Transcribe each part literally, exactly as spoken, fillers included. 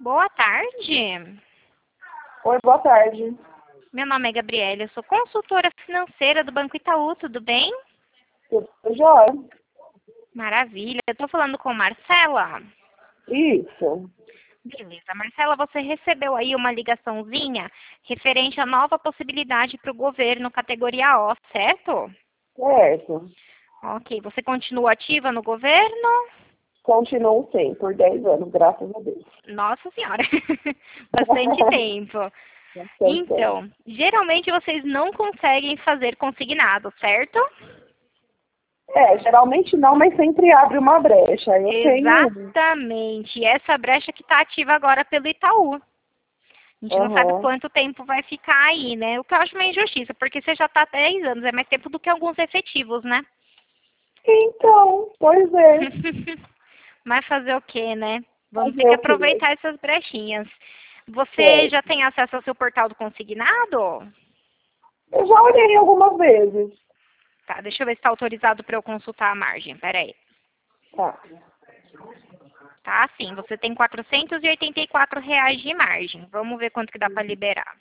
Boa tarde. Oi, boa tarde. Meu nome é Gabriela, eu sou consultora financeira do Banco Itaú, tudo bem? Tudo jóia? Maravilha. Eu estou falando com Marcela. Isso. Beleza. Marcela, você recebeu aí uma ligaçãozinha referente à nova possibilidade para o governo categoria O, certo? Certo. Ok. Você continua ativa no governo? Continuo sim, por dez anos, graças a Deus. Nossa Senhora, bastante tempo. Bastante Então, geralmente vocês não conseguem fazer consignado, certo? É, geralmente não, mas sempre abre uma brecha. Eu tenho. Exatamente. Essa brecha que está ativa agora pelo Itaú. A gente não sabe Aham. quanto tempo vai ficar aí, né? O que eu acho uma injustiça, porque você já está há dez anos, é mais tempo do que alguns efetivos, né? Então, pois é. Mas fazer o quê, né? Vamos ter Fazer que o quê? aproveitar essas brechinhas. Você já Certo. tem acesso ao seu portal do consignado? Eu já olhei algumas vezes. Tá, deixa eu ver se está autorizado para eu consultar a margem. Peraí. Tá. Tá, sim. Você tem quatrocentos e oitenta e quatro reais de margem. Vamos ver quanto que dá para liberar.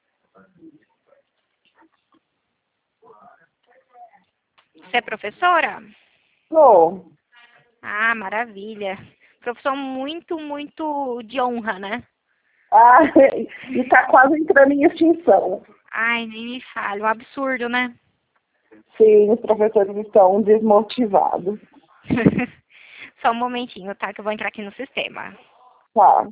Você é professora? Sou. Ah, maravilha. Profissão muito, muito de honra, né? Ah, e tá quase entrando em extinção. Ai, nem me fale. Um absurdo, né? Sim, os professores estão desmotivados. Só um momentinho, tá? Que eu vou entrar aqui no sistema. Tá.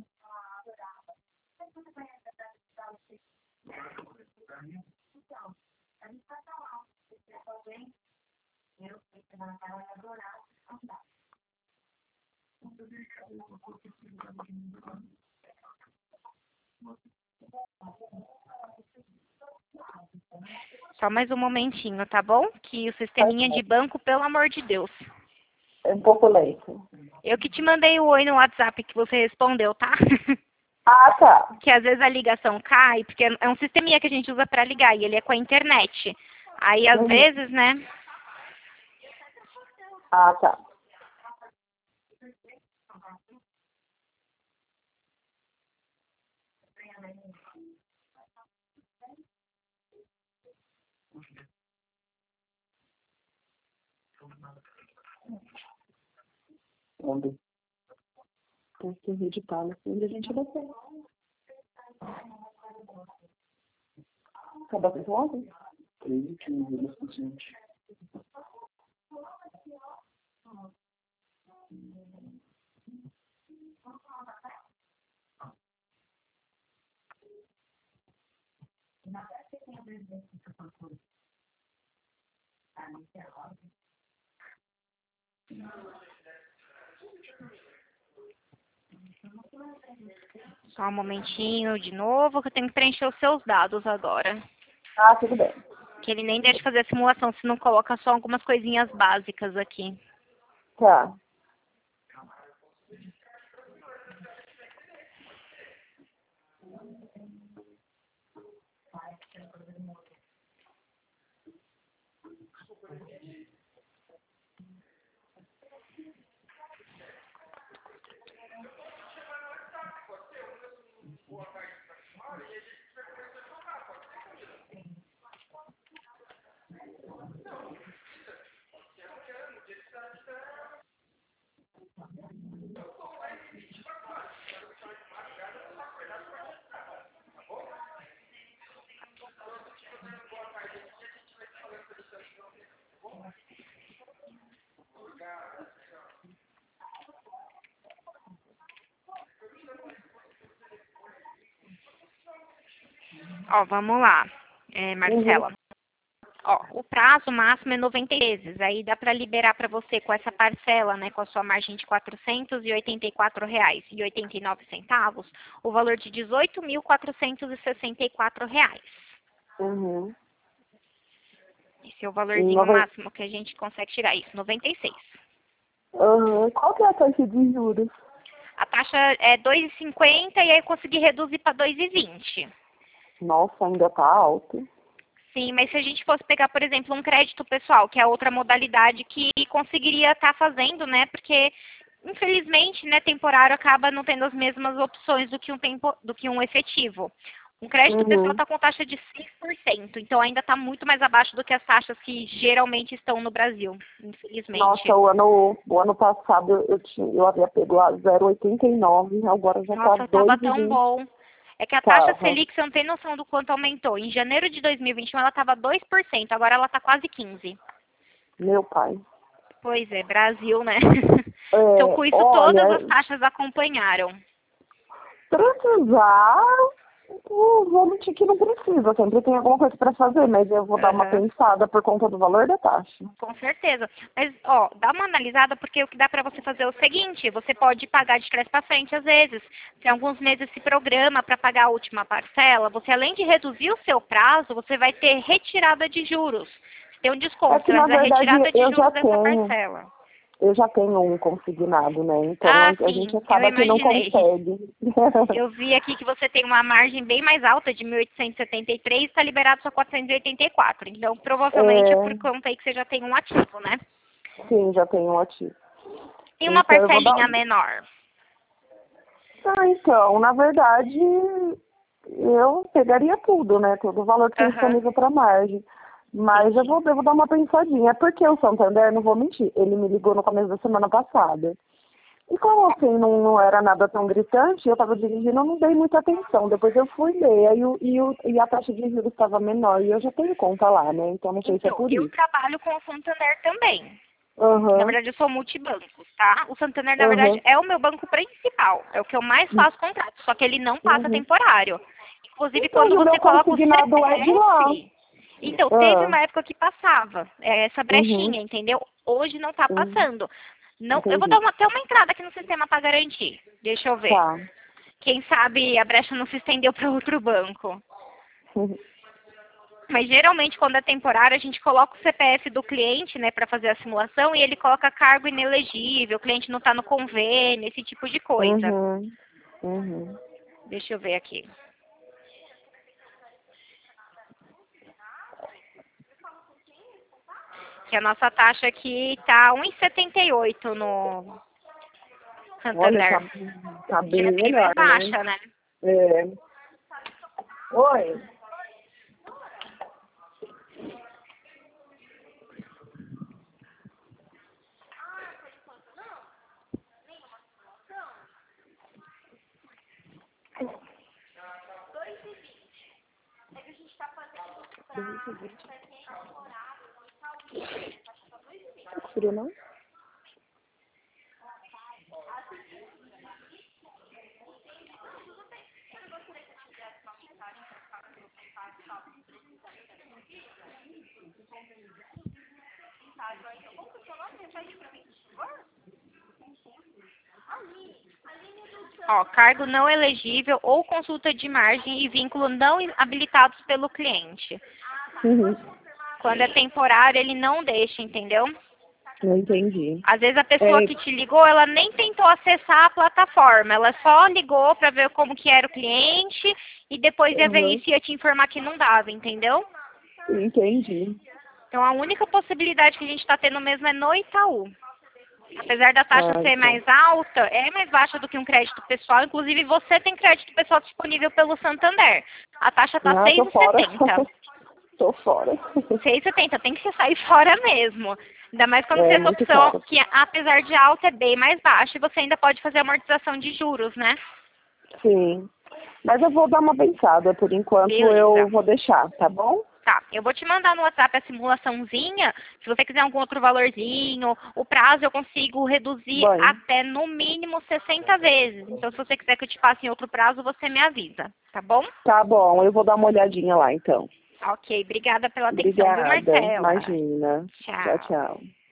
Só mais um momentinho, tá bom? Que o Tá sisteminha de certo. banco, pelo amor de Deus. É um pouco lento. Eu que te mandei o oi no WhatsApp que você respondeu, tá? Ah, tá. Que às vezes a ligação cai, porque é um sisteminha que a gente usa para ligar e ele é com a internet. Aí, às Uhum. vezes, né? Ah, tá. Onde? Porque o vídeo tá onde a gente vai ter. Acabou com ontem? treze, quinze, é suficiente. Só um momentinho de novo, que eu tenho que preencher os seus dados agora. Ah, tudo bem. Que ele nem deixa fazer a simulação se não coloca só algumas coisinhas básicas aqui. Tá. Ó, vamos lá, é, Uhum. Marcela. Ó, o prazo máximo é noventa meses. Aí dá para liberar para você com essa parcela, né, com a sua margem de quatrocentos e oitenta e quatro reais e oitenta e nove centavos, o valor de dezoito mil quatrocentos e sessenta e quatro reais. Uhum. Esse é o valorzinho Nove- máximo que a gente consegue tirar isso, noventa e seis. Uhum. Qual que é a taxa de juros? A taxa é dois e cinquenta e aí eu consegui reduzir para dois e vinte. Nossa, ainda tá alto. Sim, mas se a gente fosse pegar, por exemplo, um crédito pessoal, que é outra modalidade que conseguiria estar fazendo, né? Porque Infelizmente, né, temporário acaba não tendo as mesmas opções do que um, tempo, do que um efetivo. Um crédito Uhum. pessoal está com taxa de seis por cento, então ainda está muito mais abaixo do que as taxas que geralmente estão no Brasil, infelizmente. Nossa, o ano, o ano passado eu, tinha, eu havia pego a zero vírgula oitenta e nove, agora já Nossa, está estava dois tão vírgula vinte. bom. É que a taxa Tava. Selic, você não tem noção do quanto aumentou. Em janeiro de dois mil e vinte e um ela estava dois por cento, agora ela está quase quinze por cento. Meu pai. Pois é, Brasil, né? É, Então, com isso, todas olha, as taxas acompanharam. precisar, eu vou mentir que não precisa. Sempre tem alguma coisa para fazer, mas eu vou dar uma Aham. pensada por conta do valor da taxa. Com certeza. Mas, ó, dá uma analisada, porque o que dá para você fazer é o seguinte, você pode pagar de trás para frente às vezes. Se alguns meses se programa para pagar a última parcela, você além de reduzir o seu prazo, você vai ter retirada de juros. Você tem um É desconto, que, você vai na fazer a verdade, retirada de eu já juros dessa tenho, parcela. eu já tenho um consignado, né? Então a, Ah, a gente sim, eu acaba que não imaginei. consegue. Eu vi aqui que você tem uma margem bem mais alta, de mil oitocentos e setenta e três, está liberado só quatrocentos e oitenta e quatro. Então, provavelmente é por É, conta aí que você já tem um ativo, né? sim, já tenho um ativo. E uma Então eu vou dar. parcelinha menor. Ah, então, na verdade, eu pegaria tudo, né? Todo o valor que tem Aham, disponível para margem. Mas eu entendi. vou, eu vou dar uma pensadinha. É porque o Santander, não vou mentir, ele me ligou no começo da semana passada. E como assim não, não era nada tão gritante, eu estava dirigindo, eu não dei muita atenção. Depois eu fui ler, aí o, e, o, e a taxa de juros estava menor, e eu já tenho conta lá, né? Então não sei se é Então, por eu isso. trabalho com o Santander também. Na Aham, verdade, eu sou multibancos, tá? O Santander, na verdade, aham, é o meu banco principal. É o que eu mais faço contrato, só que ele não passa uhum. temporário. Inclusive, Então, quando e o você meu coloca o consignado é de lá. C P F... Então, teve Ah, uma época que passava, é, essa uhum, brechinha, entendeu? Hoje não tá uhum, passando. Não, eu vou dar entendi. uma- até uma entrada aqui no sistema para garantir. Deixa eu ver. Tá. Quem sabe a brecha não se estendeu para outro banco. Uhum. Mas geralmente quando é temporário a gente coloca o C P F do cliente, né, para fazer a simulação e ele coloca cargo inelegível, o cliente não está no convênio, esse tipo de coisa. Uhum. Uhum. Deixa eu ver aqui. Que a nossa taxa aqui tá um vírgula setenta e oito no Olha, tá, Santander. tá Que é bem bem mais melhor, né? baixa, né? É. Oi. Tá com frio, não? Ó, cargo não elegível ou consulta de margem e vínculo não habilitados pelo cliente. Uhum. Quando é temporário, ele não deixa, entendeu? Não entendi. Às vezes a pessoa É, que te ligou, ela nem tentou acessar a plataforma, ela só ligou para ver como que era o cliente e depois ia ver uhum. isso e ia te informar que não dava, entendeu? Entendi. Então a única possibilidade que a gente está tendo mesmo é no Itaú. Apesar da taxa Ah, ser então. mais alta, é mais baixa do que um crédito pessoal. Inclusive você tem crédito pessoal disponível pelo Santander. A taxa está Ah, tô fora. seis vírgula setenta. Tô fora. seis vírgula setenta, tem que se sair fora mesmo. Ainda mais quando você É tem essa muito opção caro. que, apesar de alta, é bem mais baixa e você ainda pode fazer amortização de juros, né? Sim. Mas eu vou dar uma pensada. Por enquanto eu Beleza. vou deixar, tá bom? Tá, eu vou te mandar no WhatsApp a simulaçãozinha. Se você quiser algum outro valorzinho, o prazo eu consigo reduzir Bem, até no mínimo sessenta vezes. Então, se você quiser que eu te passe em outro prazo, você me avisa, tá bom? tá bom. Eu vou dar uma olhadinha lá, então. Ok, obrigada pela atenção, viu, Obrigada. Marcela? Imagina. Tchau, Tchau. tchau.